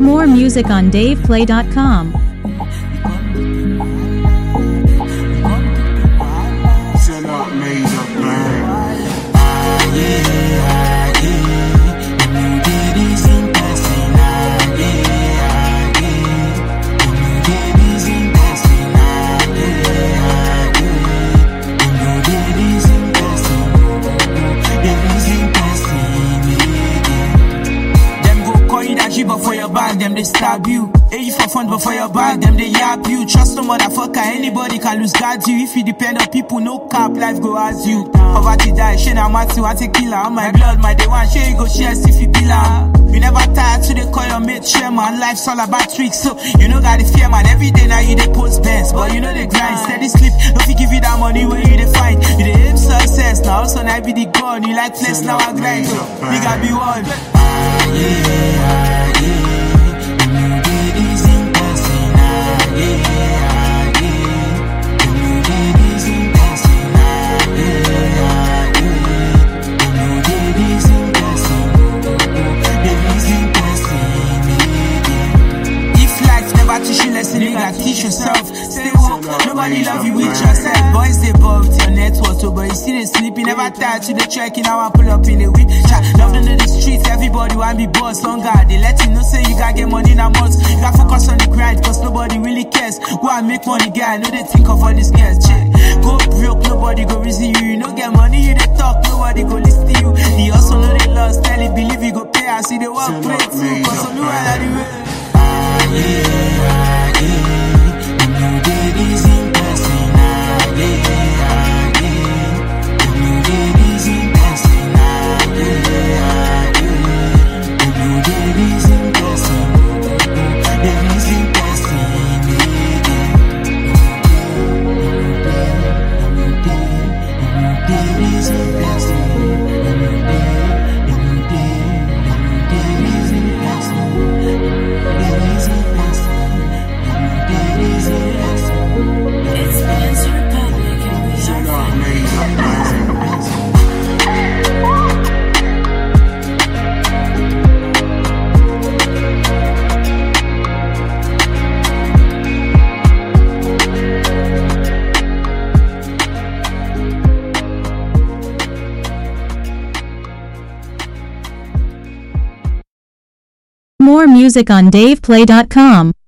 More music on DavePlay.com. But for your bag, them they stab you. Hey, you for fun, but for your bag, them they yap you. Trust no motherfucker, anybody can lose guard you. If you depend on people, no cap, life go as you. Poverty die, shit, I'm at you, I take killer. On my blood, my day one, shit, you go share if you pillar. You never tired to they call your mate chairman. Life's all about tricks, so you know got the fear, man. Every day now you they post bands, but you know they grind. Steady sleep, don't you give you that money where you they find. You they aim success, now also I be the gun. You like flex, now I grind, so you gotta be one. Teach yourself, stay woke. Nobody love you with yourself. Boys they ball with your network, so but you see they sleep. You never tired to the check. Now I pull up in the whip. Love them to the streets. Everybody want be boss. On guard, they let you know say you gotta get money in a month. You gotta focus on the grind, cause nobody really cares. Go and make money, guy. I know they think of all these girls. Check. Go broke, nobody go reason you. You no get money, you they talk, nobody go listen to you. They also know they lost. Tell it, believe you go pay. I see they walk play too. Cause I know how to do More music on DavePlay.com.